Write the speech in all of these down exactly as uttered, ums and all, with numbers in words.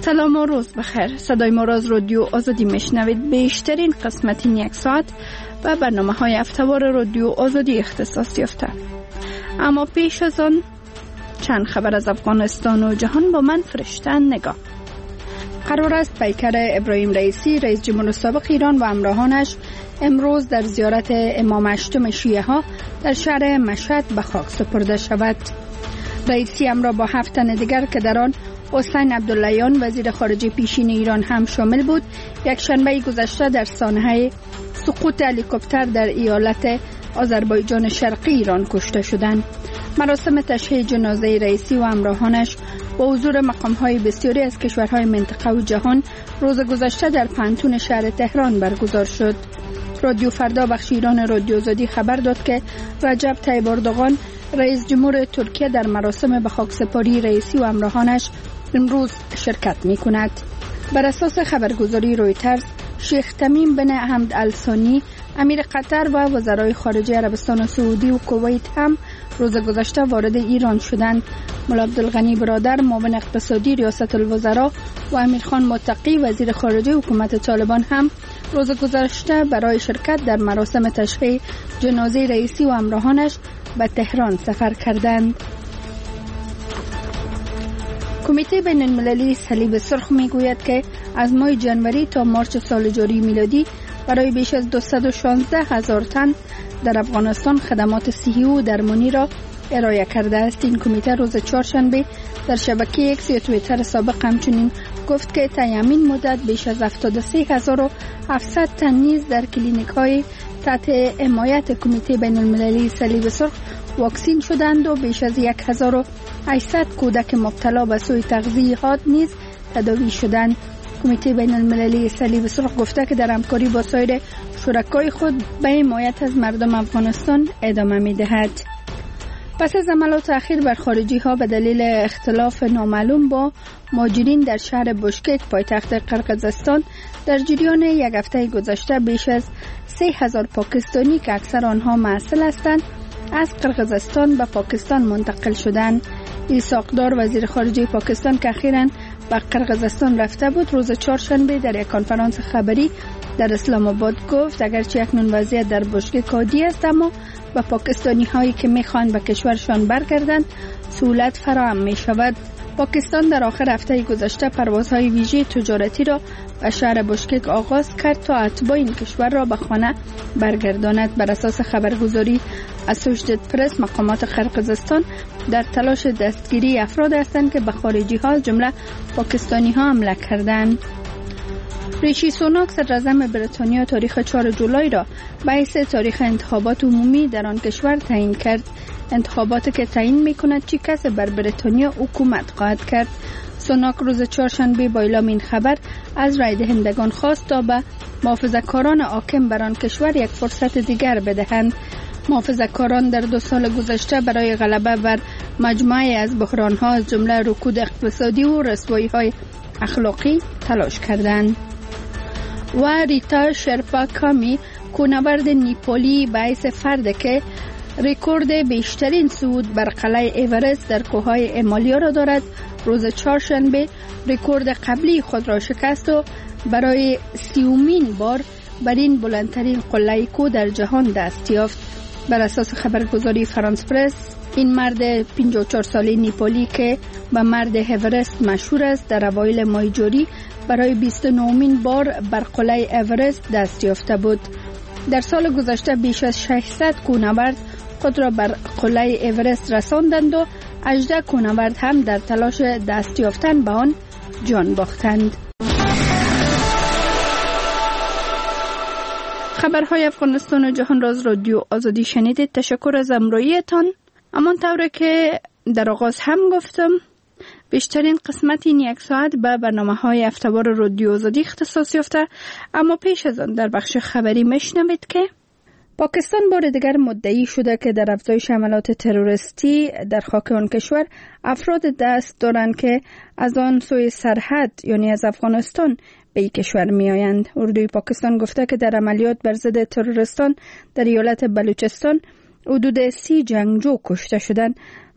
سلام و روز بخیر. صدای ما را از رادیو آزادی میشنوید. بیشترین قسمت این یک ساعت و برنامه های هفته‌وار رادیو آزادی اختصاص یافته. اما پیش از آن چند خبر از افغانستان و جهان با من فرشته نگاه. قرار است پیکر ابراهیم رئیسی رئیس جمهور سابق ایران و همراهانش امروز در زیارت امام هشتم شیعه ها در شهر مشهد به خاک سپرده شود. رئیسی همراه با هفت تن دیگر که در آن حسین عبداللهیان وزیر خارجه پیشین ایران هم شامل بود، یک شنبه گذشته در سانحه سقوط هلیکوپتر در ایالت آذربایجان شرقی ایران کشته شدند. مراسم تشییع جنازه رئیسی و همراهانش با حضور مقام‌های بسیاری از کشورهای منطقه و جهان روز گذشته در پانتون شهر تهران برگزار شد. رادیو فردا بخش ایران رادیو آزادی خبر داد که رجب طیب اردوغان رئیس جمهور ترکیه در مراسم به خاکسپاری رئیسی و همراهانش امروز شرکت می کند. بر اساس خبرگزاری رویترز، شیخ تمیم بن حمد الثانی امیر قطر و وزرای خارجه عربستان سعودی و کویت هم روز گذشته وارد ایران شدند. مولا عبدالغنی برادر معاون اقتصادی ریاست الوزراء و امیرخان متقی وزیر خارجه حکومت طالبان هم روز گذشته برای شرکت در مراسم تشییع جنازه رئیسی و همراهانش به تهران سفر کردند. کمیته بین المللی صلیب سرخ میگوید که از ماه جنوری تا مارچ سال جاری میلادی برای بیش از دویست و شانزده هزار تن در افغانستان خدمات صحی و درمانی را ارائه کرده است. این کمیته روز چهارشنبه در شبکه اکس یا توییتر سابق همچنین گفت که طی همین مدت بیش از هفتاد و سه هزار و هفتصد تن نیز در کلینیک‌های تحت حمایت کمیته بین المللی صلیب سرخ واکسین شدند و بیش از هزار و هشتصد کودک مبتلا به سوء تغذیه حاد نیز تداوی شدند. کمیته بین المللی صلیب سرخ گفته که در همکاری با سایر شرکای خود به حمایت از مردم افغانستان ادامه می‌دهد. پس از حملات اخیر بر خارجی ها به دلیل اختلاف نامعلوم با مهاجرین در شهر بشکک پایتخت قرقیزستان، در جریان یک هفته گذشته بیش از سه هزار پاکستانی که اکثر آنها محصل هستند از قرقیزستان به پاکستان منتقل شدند. ایساقدار وزیر خارجه پاکستان که اخیراً به قرقیزستان رفته بود، روز چهارشنبه در یک کنفرانس خبری در اسلام آباد گفت اگرچه اکنون وضعیت در بشکک عادی است، اما به پاکستانی هایی که میخوان به کشورشان برگردند سهولت فراهم می شود. پاکستان در آخر هفته گذشته پروازهای ویژه تجارتی را به شهر بشکک آغاز کرد تا اتباع این کشور را به خانه برگرداند. بر اساس خبرگزاری اسوشیتد پرس، مقامات قرقیزستان در تلاش دستگیری افراد هستند که به خارجی ها جمله پاکستانی ها حمله کردند. ریشی سوناک صدراعظم بریتانیا تاریخ چهارم جولای را به حیث تاریخ انتخابات عمومی در آن کشور تعیین کرد. انتخاباتی که تعیین می‌کند چه کسی بر بریتانیا حکومت خواهد کرد. سوناک روز چهارشنبه با اعلام این خبر از رای دهندگان خواست تا به محافظه‌کاران حاکم بر آن کشور یک فرصت دیگر بدهند. محافظه‌کاران در دو سال گذشته برای غلبه بر مجموعه از بحران‌ها از جمله رکود اقتصادی و رسوایی‌های اخلاقی تلاش کردند. و ریتا شرپا کامی، کوهنورد نیپالی به حیث فرد که رکورد بیشترین صعود بر قلعه ایورست در کوههای هیمالیا را دارد، روز چهارشنبه رکورد قبلی خود را شکست و برای سیومین بار بر این بلندترین قله کوه در جهان دست یافت. بر اساس خبرگزاری فرانس پرس، این مرد پنجاه و چهار ساله نیپالی که به مرد ایورست مشهور است، در اوایل ماه جاری برای بیست و نهمین بار بر قلعه ایورست دست یافته بود. در سال گذشته بیش از ششصد کوهنورد خود را بر قلعه ایورست رساندند و هجده کوهنورد هم در تلاش دست یافتن به آن جان باختند. خبرهای افغانستان و جهان را از رادیو آزادی شنیدید. تشکر از همراهیتان. همانطور که در آغاز هم گفتم، بیشترین قسمت این یک ساعت به برنامه‌های هفته‌وار رادیو آزادی اختصاص یافته. اما پیش از آن در بخش خبری میشنوید که پاکستان بار دیگر مدعی شده که در افزایش حملات تروریستی در خاک آن کشور افراد دست دارند که از آن سوی سرحد یعنی از افغانستان به این کشور می آیند. اردوی پاکستان گفته که در عملیات بر ضد تروریستان در ایالت بلوچستان حدود سی جنگجو کشته شدند.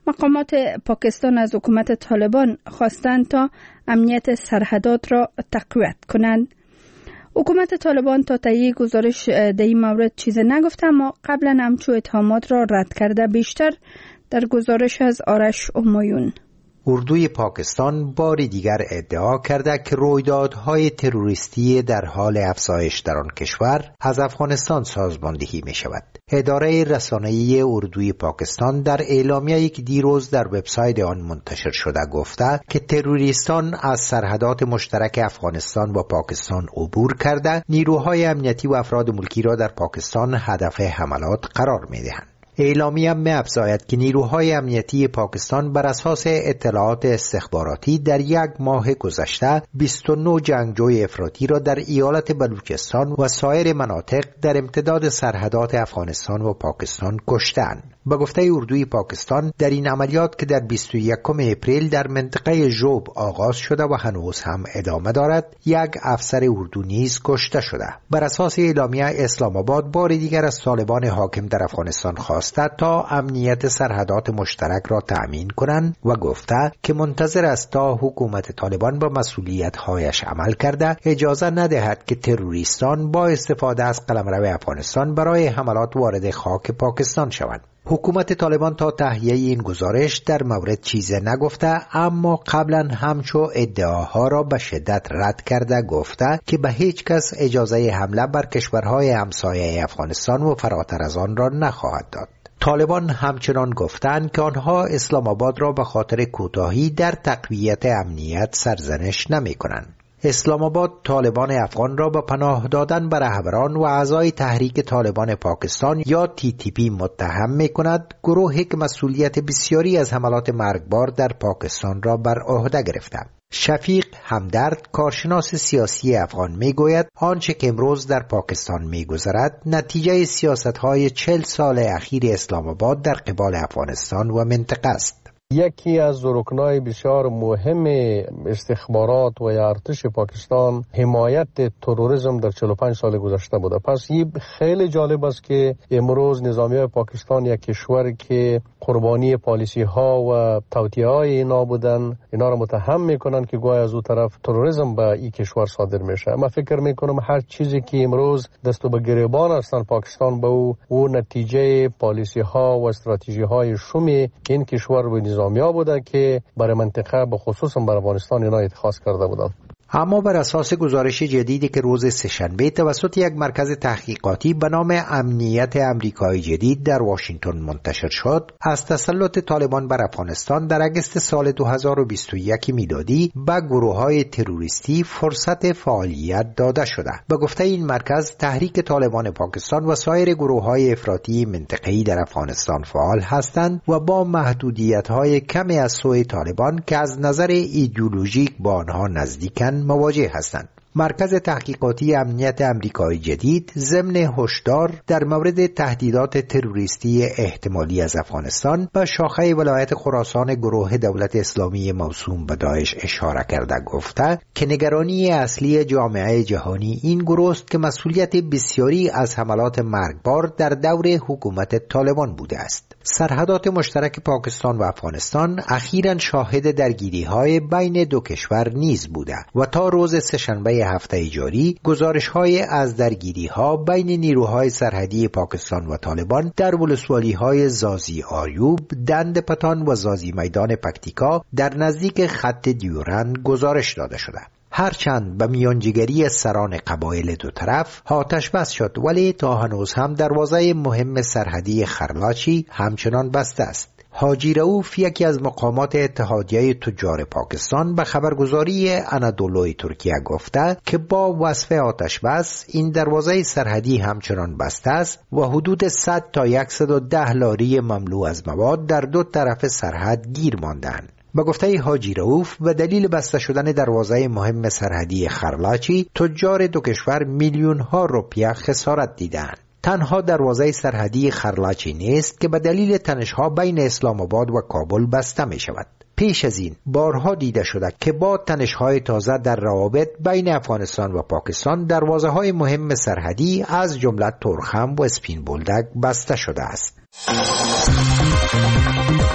مقامات پاکستان از حکومت طالبان خواستند تا امنیت سرحدات را تقویت کنند. حکومت طالبان تا تهیه گزارش در این مورد چیز نگفته، اما قبلا همچو اتهامات را رد کرده. بیشتر در گزارش از آرش همایون. اردوی پاکستان بار دیگر ادعا کرده که رویدادهای تروریستی در حال افزایش در آن کشور از افغانستان سازماندهی می شود. اداره رسانه‌ای اردوی پاکستان در اعلامیه‌ای که دیروز در وبسایت آن منتشر شده گفته که تروریستان از سرحدات مشترک افغانستان و پاکستان عبور کرده نیروهای امنیتی و افراد ملکی را در پاکستان هدف حملات قرار می دهند. اعلامیه می‌افزاید که نیروهای امنیتی پاکستان بر اساس اطلاعات استخباراتی در یک ماه گذشته بیست و نه جنگجوی افراطی را در ایالت بلوچستان و سایر مناطق در امتداد سرحدات افغانستان و پاکستان کشتند. به گفته اردوی پاکستان در این عملیات که در بیست و یکم اپریل در منطقه ژوب آغاز شده و هنوز هم ادامه دارد، یک افسر اردو نیز کشته شده. بر اساس اعلامیه اسلام آباد بار دیگر از طالبان حاکم در افغانستان خواست تا امنیت سرحدات مشترک را تأمین کنند و گفته که منتظر است تا حکومت طالبان با مسئولیت‌هایش عمل کرده اجازه ندهد که تروریستان با استفاده از قلمرو افغانستان برای حملات وارد خاک پاکستان شوند. حکومت طالبان تا تهیه این گزارش در مورد چیزی نگفته، اما قبلا همچو ادعاها را به شدت رد کرده گفته که به هیچ کس اجازه حمله بر کشورهای همسایه افغانستان و فراتر از آن را نخواهد داد. طالبان همچنان گفتند که آنها اسلام آباد را به خاطر کوتاهی در تقویت امنیت سرزنش نمی کنند. اسلام آباد طالبان افغان را به پناه دادن به رهبران و اعضای تحریک طالبان پاکستان یا تی تی پی متهم می کند، گروهی که مسئولیت بسیاری از حملات مرگبار در پاکستان را بر عهده گرفتند. شفیق همدرد، کارشناس سیاسی افغان، می گوید آنچه که امروز در پاکستان می گذرد نتیجه سیاست‌های چهل سال اخیر اسلام آباد در قبال افغانستان و منطقه است. یکی از رکنای بسیار مهم استخبارات و ارتش پاکستان حمایت تروریسم در چهل و پنج سال گذشته بوده. پس این خیلی جالب است که امروز نظامیای پاکستان یک کشور که قربانی پالیسی ها و توطئه های اینا بودن، اینا را متهم میکنن که گویا از اون طرف تروریسم به این کشور صادر میشه. من فکر میکنم هر چیزی که امروز دست و به گریبان هستن پاکستان به او او نتیجه پالیسی ها و استراتژی های شومی این کشور به نظامیا بوده که برای منطقه به خصوص برای افغانستان اینا اتخاذ کرده بودن. اما بر اساس گزارش جدیدی که روز سه‌شنبه توسط یک مرکز تحقیقاتی به نام امنیت امریکای جدید در واشنگتن منتشر شد، از تسلط طالبان بر افغانستان در اگست سال دو هزار و بیست و یک میلادی به گروه‌های تروریستی فرصت فعالیت داده شده. به گفته این مرکز، تحریک طالبان پاکستان و سایر گروه‌های افراطی منطقه‌ای در افغانستان فعال هستند و با محدودیت‌های کمی از سوی طالبان که از نظر ایدئولوژیک با آنها نزدیکند مواجه هستند. مرکز تحقیقاتی امنیت امریکای جدید ضمن هشدار در مورد تهدیدات تروریستی احتمالی از افغانستان به شاخه ولایت خراسان گروه دولت اسلامی موسوم به داعش اشاره کرده گفته که نگرانی اصلی جامعه جهانی این گروه است که مسئولیت بسیاری از حملات مرگبار در دور حکومت طالبان بوده است. سرحدات مشترک پاکستان و افغانستان اخیراً شاهد درگیری‌های بین دو کشور نیز بوده و تا روز سه‌شنبه هفته جاری گزارش‌های از درگیری‌ها بین نیروهای سرحدی پاکستان و طالبان در ولسوالی‌های زازی آریوب، دند پتان و زازی میدان پکتیکا در نزدیک خط دیورند گزارش داده شده. هرچند به میانجیگری سران قبایل دو طرف آتش بس شد، ولی تا هنوز هم دروازه مهم سرحدی خرلاچی همچنان بسته است. حاجی رؤوف، یکی از مقامات اتحادیه تجار پاکستان، به خبرگزاری انادولوی ترکیه گفته که با وصف آتش بس این دروازه سرحدی همچنان بسته است و حدود صد تا صد و ده لاری مملو از مواد در دو طرف سرحد گیر ماندند. به گفته حاجی رؤوف، به دلیل بسته شدن دروازه مهم سرحدی خرلاچی تجار دو کشور میلیون ها روپیه خسارت دیدند. تنها دروازه سرحدی خرلاچی نیست که به دلیل تنش‌ها بین اسلام آباد و کابل بسته می شود. پیش از این بارها دیده شده که با تنش‌های تازه در روابط بین افغانستان و پاکستان دروازه‌های مهم سرحدی از جمله تورخم و اسپین بولدک بسته شده است. تا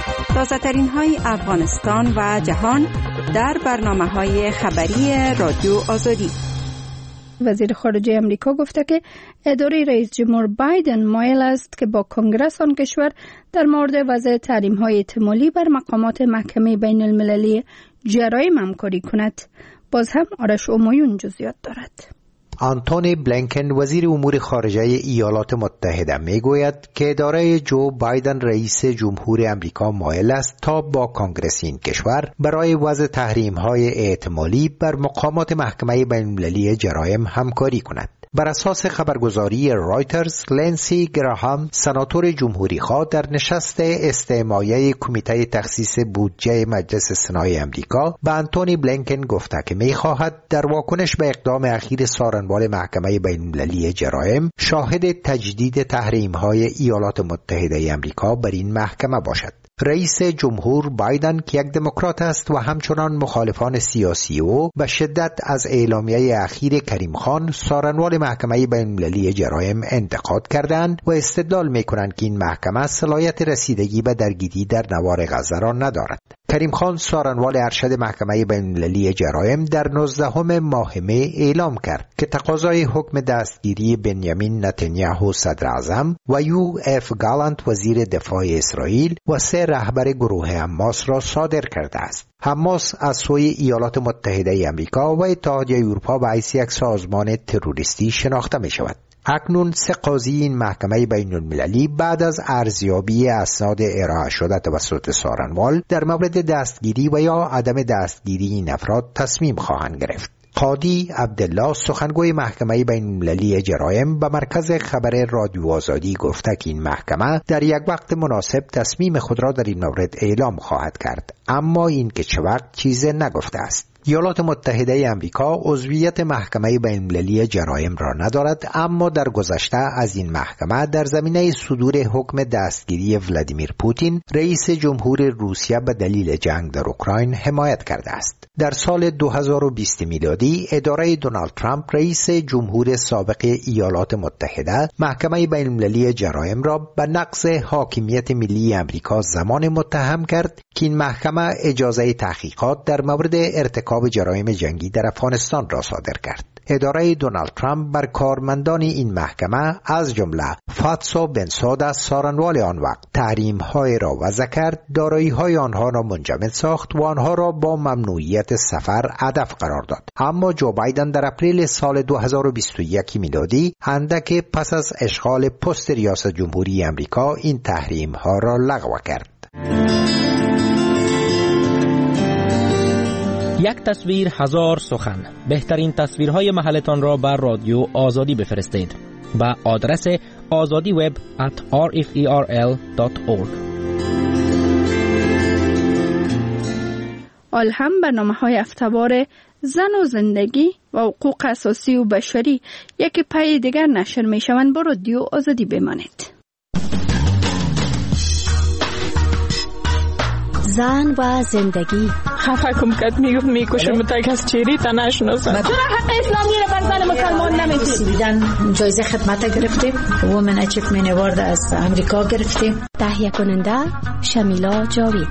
تازه ترین های افغانستان و جهان در برنامه های خبری رادیو آزادی. وزیر خارجه امریکا گفته که اداره رئیس جمهور بایدن مایل است که با کنگره آن کشور در مورد وضع تحریم های احتمالی بر مقامات محکمه بین المللی جرایم همکاری کند. باز هم آرش امایون جزئیات دارد. آنتونی بلینکن وزیر امور خارجه ایالات متحده می گوید که اداره جو بایدن رئیس جمهور امریکا مایل است تا با کنگره این کشور برای وضع تحریم های احتمالی بر مقامات محکمه بین المللی جرایم همکاری کند. بر اساس خبرگزاری رایترز، لنسی گراهام، سناتور جمهوری خواه در نشست استماعی کمیته تخصیص بودجه مجلس سنای امریکا به آنتونی بلینکن گفته که می‌خواهد در واکنش به اقدام اخیر سارنوال محکمه بین المللی جرایم شاهد تجدید تحریم‌های ایالات متحده امریکا بر این محکمه باشد. رئیس جمهور بایدن که یک دموکرات است و همچنان مخالفان سیاسی او به شدت از اعلامیه اخیر کریم خان سارنوال محکمه بین المللی جرایم انتقاد کردند و استدلال می‌کنند که این محکمه صلاحیت رسیدگی به درگیری در نوار غزه را ندارد. کریم خان سارنوال ارشد محکمه بین المللی جرایم در نوزدهم ماه می اعلام کرد که تقاضای حکم دستگیری بنیامین نتانیاهو صدر اعظم و یو اف گالانت وزیر دفاع اسرائیل و سه رهبر گروه حماس را صادر کرده است. حماس از سوی ایالات متحده امریکا و اتحادیه اروپا به حیث یک سازمان تروریستی شناخته می شود. اکنون سه قاضی این محکمه بین المللی بعد از ارزیابی اسناد ارائه شده توسط سارنوال در مورد دستگیری و یا عدم دستگیری این افراد تصمیم خواهند گرفت. قاضی عبدالله سخنگوی محکمه بین المللی جرایم به مرکز خبر رادیو آزادی گفته که این محکمه در یک وقت مناسب تصمیم خود را در این مورد اعلام خواهد کرد، اما این که چه وقت چیز نگفته است. ایالات متحده امریکا عضویت محکمه بین المللی جرایم را ندارد، اما در گذشته از این محکمه در زمینه صدور حکم دستگیری ولادیمیر پوتین رئیس جمهور روسیه به دلیل جنگ در اوکراین حمایت کرده است. در سال دو هزار و بیست میلادی اداره دونالد ترامپ رئیس جمهور سابق ایالات متحده محکمه بین المللی جرایم را به نقض حاکمیت ملی امریکا زمان متهم کرد که این محکمه اجازه تحقیقات در مورد ارتکاب جرایم جنگی در افغانستان را صادر کرد. اداره دونالد ترامپ بر کارمندان این محکمه از جمله فاتسو بنسودا سارنوال آن وقت تحریم‌های را وضع کرد، دارایی‌های آنها را منجمد ساخت و آنها را با ممنوعیت سفر هدف قرار داد. اما جو بایدن در اپریل سال دو هزار و بیست و یک میلادی اندک پس از اشغال پست ریاست جمهوری امریکا این تحریم‌ها را لغو کرد. یک تصویر هزار سخن. بهترین تصویرهای محلتان را بر رادیو آزادی بفرستید با آدرس آزادی وب ات آر اف ای آر ال دات اورگ. آل هم برنامه‌های هفته‌وار زن و زندگی و حقوق اساسی و بشری یکی پای دیگر نشر می‌شوند. با رادیو آزادی بمانید. زن و زندگی. خفه کم کت میگفت میکشه متک از چیری تا نشناسن. چرا حق اسلامی رو بر زن مسلمان نمیدید؟ بیدن جایزه خدمت گرفتیم، وومن اچیومنت اوارد از امریکا گرفتیم. تهیه کننده شمیلا جاوید.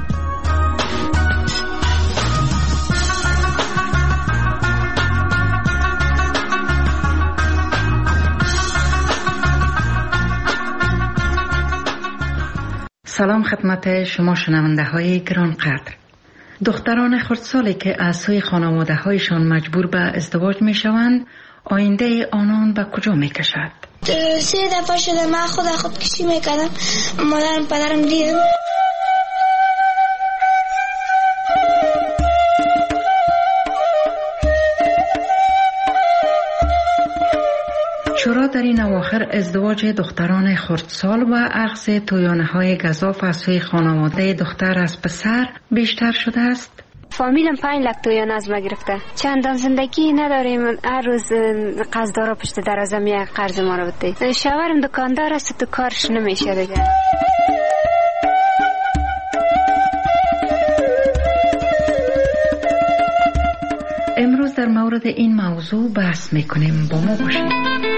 سلام خدمت شما شنونده های گران قدر. دختران خردسالی که از سوی خانواده هایشان مجبور به ازدواج می شوند، آینده آنان به کجا می کشد؟ سه دفعه شده من خود خودکشی می کردم. مادرم پدرم دیدم. چرا در این اواخر ازدواج دختران خردسال و اخذ تویانه های گزاف از سوی خانواده دختر از پسر بیشتر شده است؟ فامیلم پنج لک تویانه از ما گرفته. چندان زندگی نداریم. هر روز قرضدارا پشت درازم یک قرض ما رو بده. شوهرم دکاندار است تو کارش نمیشه دیگه. امروز در مورد این موضوع بحث میکنیم. با ما باشید.